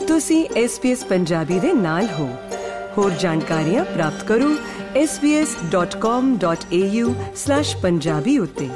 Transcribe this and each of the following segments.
ਤੁਸੀਂ SBS ਪੰਜਾਬੀ ਦੇ ਨਾਲ ਹੋ। ਹੋਰ ਜਾਣਕਾਰੀਆਂ ਪ੍ਰਾਪਤ ਕਰੋ sbs.com.au/punjabi ਉੱਤੇ।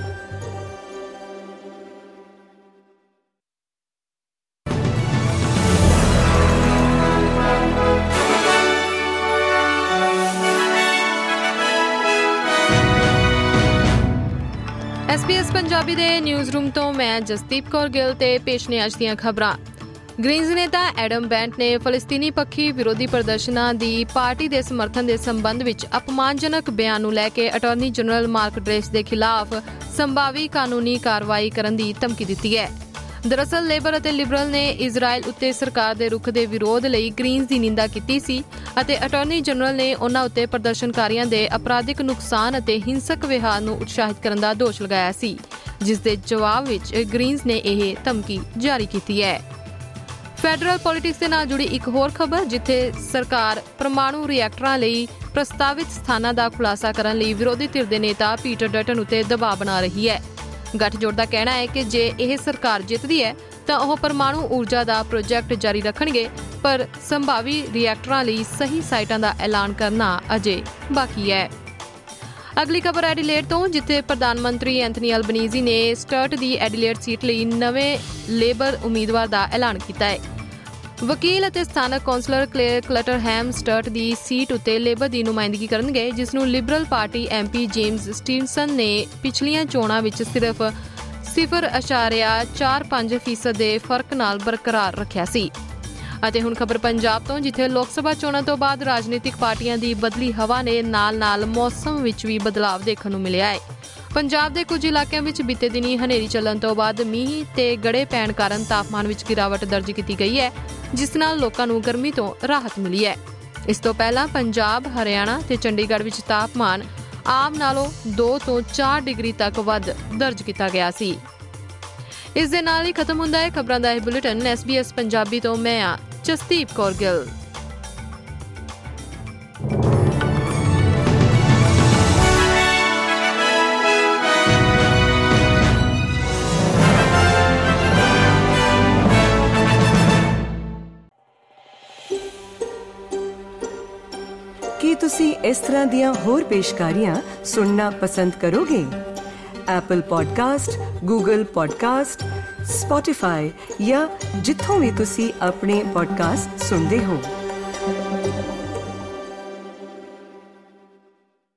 SBS ਪੰਜਾਬੀ ਦੇ ਨਿਊਜ਼ ਰੂਮ ਤੋਂ ਮੈਂ ਜਸਦੀਪ ਕੌਰ ਗਿੱਲ ਤੇ ਪੇਸ਼ ਨੇ ਅੱਜ ਦੀਆਂ ਖਬਰਾਂ। ਗ੍ਰੀਨਜ਼ ਨੇਤਾ ਐਡਮ ਬੈਂਟ ਨੇ ਫਲਸਤੀਨੀ ਪੱਖੀ ਵਿਰੋਧੀ ਪ੍ਰਦਰਸ਼ਨਾਂ ਦੀ ਪਾਰਟੀ ਦੇ ਸਮਰਥਨ ਦੇ ਸੰਬੰਧ ਵਿੱਚ ਅਪਮਾਨਜਨਕ ਬਿਆਨ ਨੂੰ ਲੈ ਕੇ ਅਟਾਰਨੀ ਜਨਰਲ ਮਾਰਕ ਡਰੇਸ ਦੇ ਖਿਲਾਫ ਸੰਭਾਵੀ ਕਾਨੂੰਨੀ ਕਾਰਵਾਈ ਕਰਨ ਦੀ ਧਮਕੀ ਦਿੱਤੀ ਹੈ। ਦਰਅਸਲ ਲੇਬਰ ਅਤੇ ਲਿਬਰਲ ਨੇ ਇਜ਼ਰਾਈਲ ਉੱਤੇ ਸਰਕਾਰ ਦੇ ਰੁਖ ਦੇ ਵਿਰੋਧ ਲਈ ਗ੍ਰੀਨਜ਼ ਦੀ ਨਿੰਦਾ ਕੀਤੀ ਸੀ ਅਤੇ ਅਟਾਰਨੀ ਜਨਰਲ ਨੇ ਉਨ੍ਹਾਂ ਉੱਤੇ ਪ੍ਰਦਰਸ਼ਨਕਾਰੀਆਂ ਦੇ ਅਪਰਾਧਿਕ ਨੁਕਸਾਨ ਅਤੇ ਹਿੰਸਕ ਵਿਹਾਰ ਨੂੰ ਉਤਸ਼ਾਹਿਤ ਕਰਨ ਦਾ ਦੋਸ਼ ਲਗਾਇਆ ਸੀ, ਜਿਸ ਦੇ ਜਵਾਬ ਵਿੱਚ ਗ੍ਰੀਨਜ਼ ਨੇ ਇਹ ਧਮਕੀ ਜਾਰੀ ਕੀਤੀ ਹੈ। ਫੈਡਰਲ ਪੋਲਿਟਿਕਸ ਦੇ ਨਾਲ ਜੁੜੀ ਇੱਕ ਹੋਰ ਖਬਰ, ਜਿੱਥੇ ਸਰਕਾਰ ਪਰਮਾਣੂ ਰਿਐਕਟਰਾਂ ਲਈ ਪ੍ਰਸਤਾਵਿਤ ਸਥਾਨਾਂ ਦਾ ਖੁਲਾਸਾ ਕਰਨ ਲਈ ਵਿਰੋਧੀ ਧਿਰ ਦੇ ਨੇਤਾ ਪੀਟਰ ਡਟਨ ਉੱਤੇ ਦਬਾਅ ਬਣਾ ਰਹੀ ਹੈ। ਗੱਠਜੋੜ ਦਾ ਕਹਿਣਾ ਹੈ ਕਿ ਜੇ ਇਹ ਸਰਕਾਰ ਜਿੱਤਦੀ ਹੈ ਤਾਂ ਉਹ ਪਰਮਾਣੂ ਊਰਜਾ ਦਾ ਪ੍ਰੋਜੈਕਟ ਜਾਰੀ ਰੱਖਣਗੇ, ਪਰ ਸੰਭਾਵੀ ਰਿਐਕਟਰਾਂ ਲਈ ਸਹੀ ਸਾਈਟਾਂ ਦਾ ਐਲਾਨ ਕਰਨਾ ਅਜੇ ਬਾਕੀ ਹੈ। ਅਗਲੀ ਖਬਰ ਐਡੀਲੇਡ ਤੋਂ, ਜਿੱਥੇ ਪ੍ਰਧਾਨ ਮੰਤਰੀ ਐਂਥਨੀ ਐਲਬਨੀਜ਼ੀ ਨੇ ਸਟਰਟ ਦੀ ਐਡੀਲੇਡ ਸੀਟ ਲਈ ਨਵੇਂ ਲੇਬਰ ਉਮੀਦਵਾਰ ਦਾ ਐਲਾਨ ਕੀਤਾ ਹੈ। ਵਕੀਲ ਅਤੇ ਸਥਾਨਕ ਕੌਂਸਲਰ ਕਲੇਅਰ ਕਲਟਰਹੈਮ ਸਟਰਟ ਦੀ ਸੀਟ ਉੱਤੇ ਲੇਬਰ ਦੀ ਨੁਮਾਇੰਦਗੀ ਕਰਨਗੇ, ਜਿਸ ਨੂੰ Liberal party MP James Stevenson ਨੇ ਪਿਛਲੀਆਂ ਚੋਣਾਂ ਵਿੱਚ ਸਿਰਫ 0.45% ਦੇ ਫਰਕ ਨਾਲ ਬਰਕਰਾਰ ਰੱਖਿਆ ਸੀ। ਅਤੇ ਹੁਣ ਖਬਰ ਪੰਜਾਬ ਤੋਂ, ਜਿੱਥੇ ਲੋਕ ਸਭਾ ਚੋਣਾਂ ਤੋਂ ਬਾਅਦ ਰਾਜਨੀਤਿਕ ਪਾਰਟੀਆਂ ਦੀ ਬਦਲੀ ਹਵਾ ਨੇ ਨਾਲ-ਨਾਲ ਮੌਸਮ ਵਿੱਚ ਵੀ ਬਦਲਾਵ ਦੇਖਣ ਨੂੰ ਮਿਲਿਆ ਹੈ। ਪੰਜਾਬ ਦੇ ਕੁਝ ਇਲਾਕਿਆਂ ਵਿੱਚ ਬੀਤੇ ਦਿਨੀ ਹਨੇਰੀ ਚੱਲਣ ਤੋਂ ਬਾਅਦ ਮੀਂਹ ਤੇ ਗੜੇ ਪੈਣ ਕਾਰਨ ਤਾਪਮਾਨ ਵਿੱਚ ਗਿਰਾਵਟ ਦਰਜ ਕੀਤੀ ਗਈ ਹੈ, ਜਿਸ ਨਾਲ ਲੋਕਾਂ ਨੂੰ ਗਰਮੀ ਤੋਂ ਰਾਹਤ ਮਿਲੀ ਹੈ। ਇਸ ਤੋਂ ਪਹਿਲਾਂ ਪੰਜਾਬ, ਹਰਿਆਣਾ ਤੇ ਚੰਡੀਗੜ੍ਹ ਵਿੱਚ ਤਾਪਮਾਨ ਆਮ ਨਾਲੋਂ 2 ਤੋਂ 4 ਡਿਗਰੀ ਤੱਕ ਵੱਧ ਦਰਜ ਕੀਤਾ ਗਿਆ ਸੀ। ਇਸ ਦੇ ਨਾਲ ਹੀ ਖਤਮ ਹੁੰਦਾ ਹੈ ਖਬਰਾਂ ਦਾ ਇਹ ਬੁਲੇਟਿਨ। SBS ਪੰਜਾਬੀ ਤੋਂ ਮੈਂ ਹਾਂ ਜਸਦੀਪ ਕੌਰ ਗਿੱਲ। ਕੀ ਤੁਸੀਂ ਇਸ ਤਰ੍ਹਾਂ ਦੀਆਂ ਹੋਰ ਪੇਸ਼ਕਾਰੀਆਂ ਸੁਣਨਾ ਪਸੰਦ ਕਰੋਗੇ? Apple podcast, Google podcast, Spotify ਜਾਂ ਜਿੱਥੋਂ ਵੀ ਤੁਸੀਂ ਆਪਣੇ ਪੋਡਕਾਸਟ ਸੁਣਦੇ ਹੋ।